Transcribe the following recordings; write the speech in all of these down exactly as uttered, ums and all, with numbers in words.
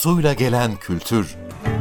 suyla gelen kültür.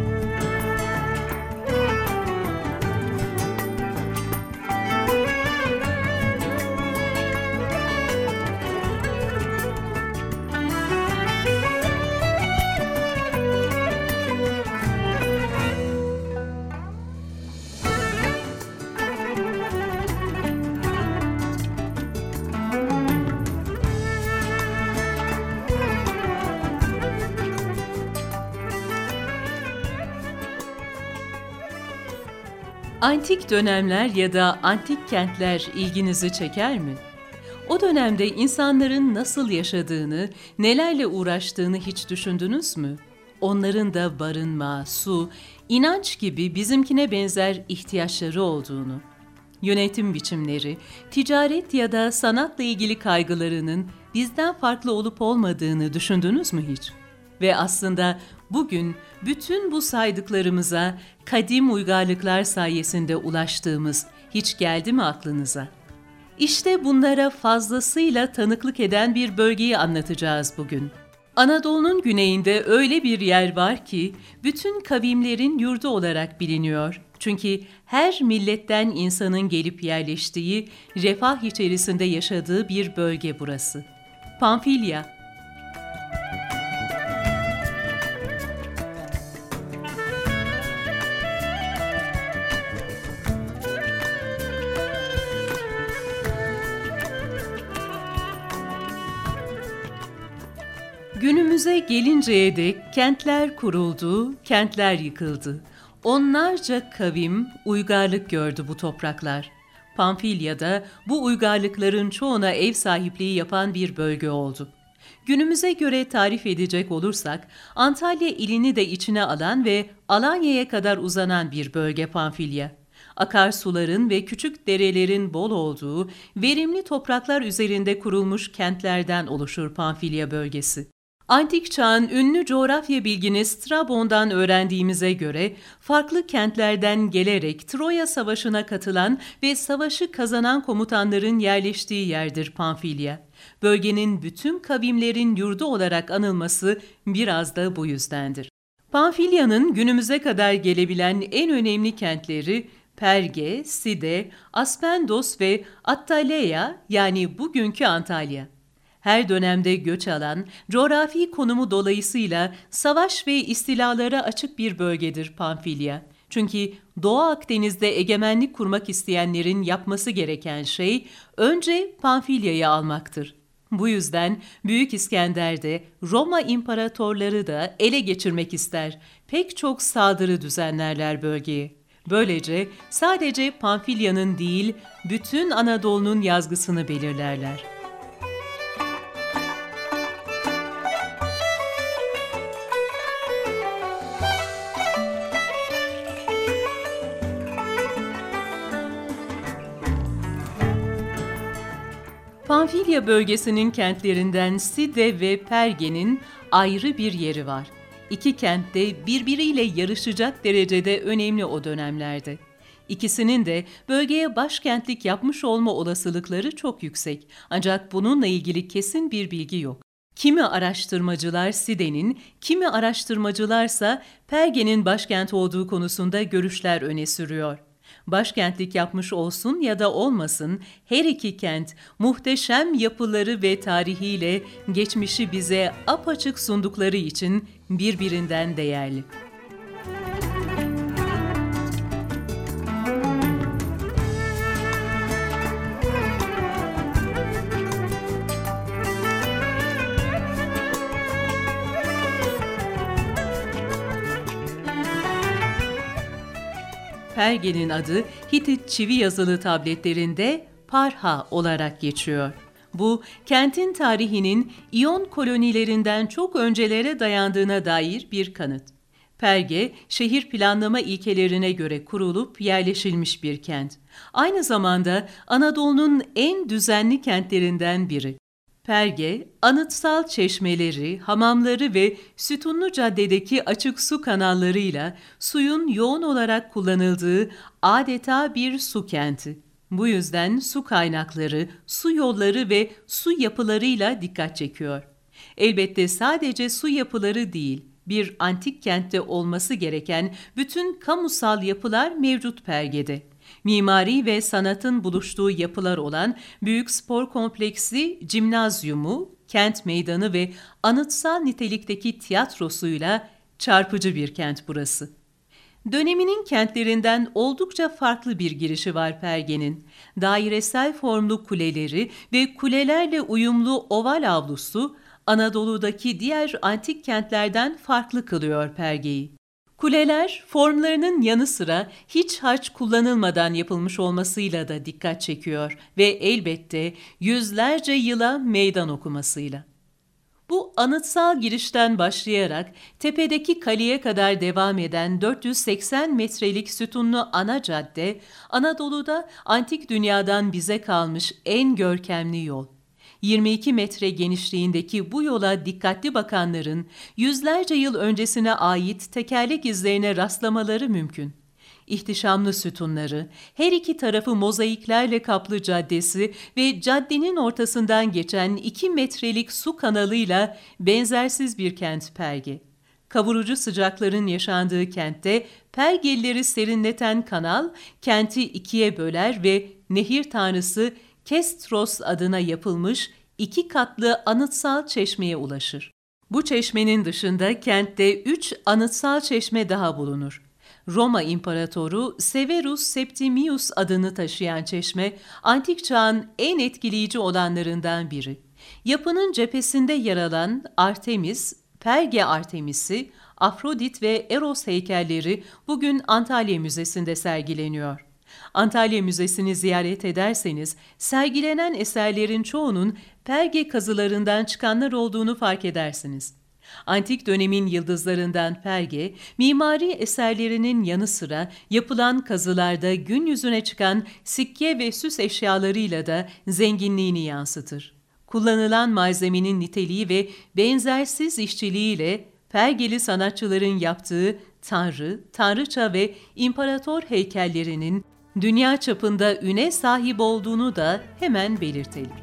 Antik dönemler ya da antik kentler ilginizi çeker mi? O dönemde insanların nasıl yaşadığını, nelerle uğraştığını hiç düşündünüz mü? Onların da barınma, su, inanç gibi bizimkine benzer ihtiyaçları olduğunu, yönetim biçimleri, ticaret ya da sanatla ilgili kaygılarının bizden farklı olup olmadığını düşündünüz mü hiç? Ve aslında bugün bütün bu saydıklarımıza kadim uygarlıklar sayesinde ulaştığımız hiç geldi mi aklınıza? İşte bunlara fazlasıyla tanıklık eden bir bölgeyi anlatacağız bugün. Anadolu'nun güneyinde öyle bir yer var ki bütün kavimlerin yurdu olarak biliniyor. Çünkü her milletten insanın gelip yerleştiği, refah içerisinde yaşadığı bir bölge burası. Pamfilya. Günümüze gelinceye dek kentler kuruldu, kentler yıkıldı. Onlarca kavim, uygarlık gördü bu topraklar. Pamfilya'da bu uygarlıkların çoğuna ev sahipliği yapan bir bölge oldu. Günümüze göre tarif edecek olursak, Antalya ilini de içine alan ve Alanya'ya kadar uzanan bir bölge Pamfilya. Akarsuların ve küçük derelerin bol olduğu, verimli topraklar üzerinde kurulmuş kentlerden oluşur Pamfilya bölgesi. Antik çağın ünlü coğrafya bilgini Strabon'dan öğrendiğimize göre farklı kentlerden gelerek Troya Savaşı'na katılan ve savaşı kazanan komutanların yerleştiği yerdir Pamfilya. Bölgenin bütün kavimlerin yurdu olarak anılması biraz da bu yüzdendir. Pamfilya'nın günümüze kadar gelebilen en önemli kentleri Perge, Side, Aspendos ve Attaleia yani bugünkü Antalya. Her dönemde göç alan, coğrafi konumu dolayısıyla savaş ve istilalara açık bir bölgedir Pamfilya. Çünkü Doğu Akdeniz'de egemenlik kurmak isteyenlerin yapması gereken şey önce Pamfilya'yı almaktır. Bu yüzden Büyük İskender de Roma imparatorları da ele geçirmek ister. Pek çok saldırı düzenlerler bölgeye. Böylece sadece Pamfilya'nın değil, bütün Anadolu'nun yazgısını belirlerler. Pamfilya bölgesinin kentlerinden Side ve Perge'nin ayrı bir yeri var. İki kent de birbiriyle yarışacak derecede önemli o dönemlerde. İkisinin de bölgeye başkentlik yapmış olma olasılıkları çok yüksek. Ancak bununla ilgili kesin bir bilgi yok. Kimi araştırmacılar Side'nin, kimi araştırmacılarsa Perge'nin başkent olduğu konusunda görüşler öne sürüyor. Başkentlik yapmış olsun ya da olmasın, her iki kent muhteşem yapıları ve tarihiyle geçmişi bize apaçık sundukları için birbirinden değerli. Perge'nin adı Hitit çivi yazılı tabletlerinde Parha olarak geçiyor. Bu, kentin tarihinin İyon kolonilerinden çok öncelere dayandığına dair bir kanıt. Perge, şehir planlama ilkelerine göre kurulup yerleşilmiş bir kent. Aynı zamanda Anadolu'nun en düzenli kentlerinden biri. Perge, anıtsal çeşmeleri, hamamları ve sütunlu caddedeki açık su kanallarıyla suyun yoğun olarak kullanıldığı adeta bir su kenti. Bu yüzden su kaynakları, su yolları ve su yapılarıyla dikkat çekiyor. Elbette sadece su yapıları değil, Bir antik kentte olması gereken bütün kamusal yapılar mevcut Perge'de. Mimari ve sanatın buluştuğu yapılar olan büyük spor kompleksi, cimnazyumu, kent meydanı ve anıtsal nitelikteki tiyatrosuyla çarpıcı bir kent burası. Döneminin kentlerinden oldukça farklı bir girişi var Perge'nin. Dairesel formlu kuleleri ve kulelerle uyumlu oval avlusu, Anadolu'daki diğer antik kentlerden farklı kılıyor Perge'yi. Kuleler, formlarının yanı sıra hiç harç kullanılmadan yapılmış olmasıyla da dikkat çekiyor ve elbette yüzlerce yıla meydan okumasıyla. Bu anıtsal girişten başlayarak tepedeki kaleye kadar devam eden dört yüz seksen metrelik sütunlu ana cadde, Anadolu'da antik dünyadan bize kalmış en görkemli yol. yirmi iki metre genişliğindeki bu yola dikkatli bakanların yüzlerce yıl öncesine ait tekerlek izlerine rastlamaları mümkün. İhtişamlı sütunları, her iki tarafı mozaiklerle kaplı caddesi ve caddenin ortasından geçen iki metrelik su kanalıyla benzersiz bir kent Perge. Kavurucu sıcakların yaşandığı kentte Pergelileri serinleten kanal, kenti ikiye böler ve nehir tanrısı Kestros adına yapılmış iki katlı anıtsal çeşmeye ulaşır. Bu çeşmenin dışında kentte üç anıtsal çeşme daha bulunur. Roma İmparatoru Severus Septimius adını taşıyan çeşme, antik çağın en etkileyici olanlarından biri. Yapının cephesinde yer alan Artemis, Perge Artemis'i, Afrodit ve Eros heykelleri bugün Antalya Müzesi'nde sergileniyor. Antalya Müzesi'ni ziyaret ederseniz, sergilenen eserlerin çoğunun Perge kazılarından çıkanlar olduğunu fark edersiniz. Antik dönemin yıldızlarından Perge, mimari eserlerinin yanı sıra yapılan kazılarda gün yüzüne çıkan sikke ve süs eşyalarıyla da zenginliğini yansıtır. Kullanılan malzemenin niteliği ve benzersiz işçiliğiyle Pergeli sanatçıların yaptığı tanrı, tanrıça ve imparator heykellerinin dünya çapında üne sahip olduğunu da hemen belirtelim.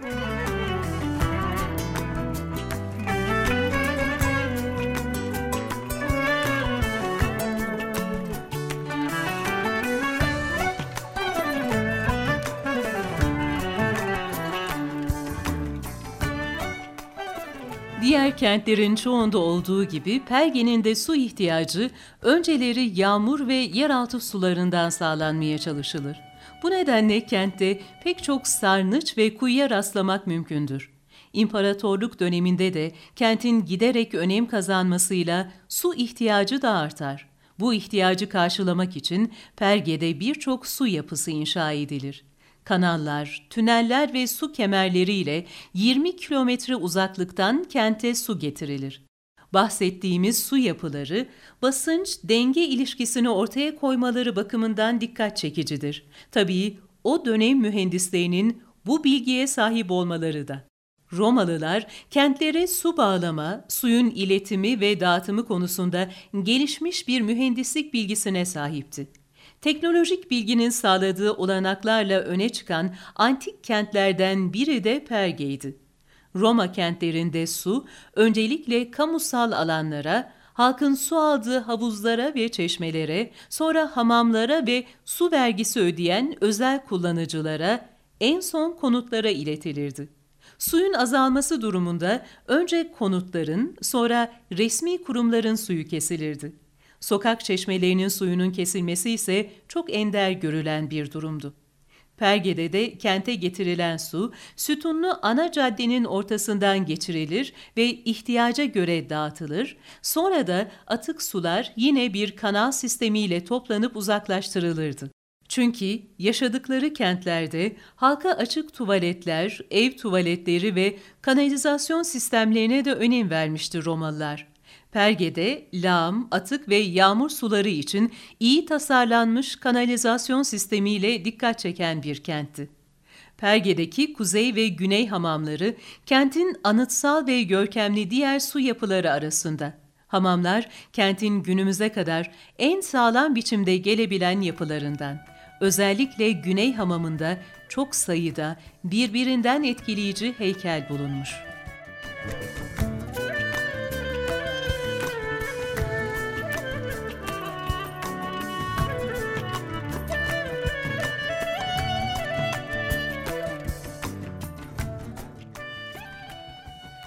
Diğer kentlerin çoğunda olduğu gibi Perge'nin de su ihtiyacı önceleri yağmur ve yeraltı sularından sağlanmaya çalışılır. Bu nedenle kentte pek çok sarnıç ve kuyuya rastlamak mümkündür. İmparatorluk döneminde de kentin giderek önem kazanmasıyla su ihtiyacı da artar. Bu ihtiyacı karşılamak için Perge'de birçok su yapısı inşa edilir. Kanallar, tüneller ve su kemerleriyle yirmi kilometre uzaklıktan kente su getirilir. Bahsettiğimiz su yapıları, basınç-denge ilişkisini ortaya koymaları bakımından dikkat çekicidir. Tabii o dönem mühendislerinin bu bilgiye sahip olmaları da. Romalılar kentlere su bağlama, suyun iletimi ve dağıtımı konusunda gelişmiş bir mühendislik bilgisine sahipti. Teknolojik bilginin sağladığı olanaklarla öne çıkan antik kentlerden biri de Perge'ydi. Roma kentlerinde su, öncelikle kamusal alanlara, halkın su aldığı havuzlara ve çeşmelere, sonra hamamlara ve su vergisi ödeyen özel kullanıcılara, en son konutlara iletilirdi. Suyun azalması durumunda önce konutların, sonra resmi kurumların suyu kesilirdi. Sokak çeşmelerinin suyunun kesilmesi ise çok ender görülen bir durumdu. Perge'de de kente getirilen su, sütunlu ana caddenin ortasından geçirilir ve ihtiyaca göre dağıtılır, sonra da atık sular yine bir kanal sistemiyle toplanıp uzaklaştırılırdı. Çünkü yaşadıkları kentlerde halka açık tuvaletler, ev tuvaletleri ve kanalizasyon sistemlerine de önem vermişti Romalılar. Perge'de lağım, atık ve yağmur suları için iyi tasarlanmış kanalizasyon sistemiyle dikkat çeken bir kentti. Perge'deki kuzey ve güney hamamları kentin anıtsal ve görkemli diğer su yapıları arasında. Hamamlar kentin günümüze kadar en sağlam biçimde gelebilen yapılarından. Özellikle güney hamamında çok sayıda birbirinden etkileyici heykel bulunmuş.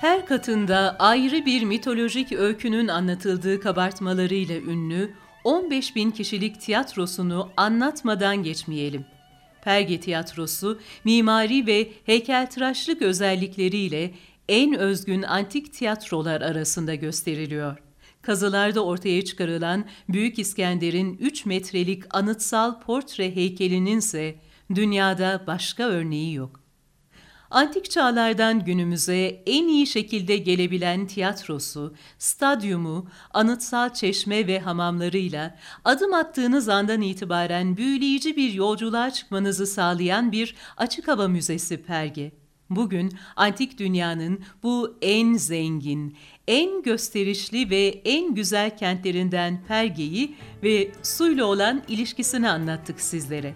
Her katında ayrı bir mitolojik öykünün anlatıldığı kabartmalarıyla ünlü on beş bin kişilik tiyatrosunu anlatmadan geçmeyelim. Perge Tiyatrosu, mimari ve heykeltıraşlık özellikleriyle en özgün antik tiyatrolar arasında gösteriliyor. Kazılarda ortaya çıkarılan Büyük İskender'in üç metrelik anıtsal portre heykelinin ise dünyada başka örneği yok. Antik çağlardan günümüze en iyi şekilde gelebilen tiyatrosu, stadyumu, anıtsal çeşme ve hamamlarıyla adım attığınız andan itibaren büyüleyici bir yolculuğa çıkmanızı sağlayan bir açık hava müzesi Perge. Bugün antik dünyanın bu en zengin, en gösterişli ve en güzel kentlerinden Perge'yi ve suyla olan ilişkisini anlattık sizlere.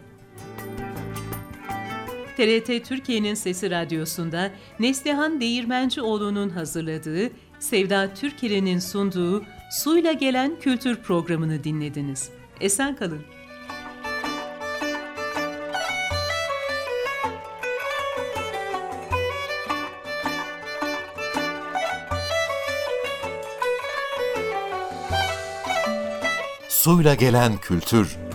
T R T Türkiye'nin Sesi Radyosu'nda Neslihan Değirmencioğlu'nun hazırladığı, Sevda Türker'in sunduğu Suyla Gelen Kültür programını dinlediniz. Esen kalın. Suyla Gelen Kültür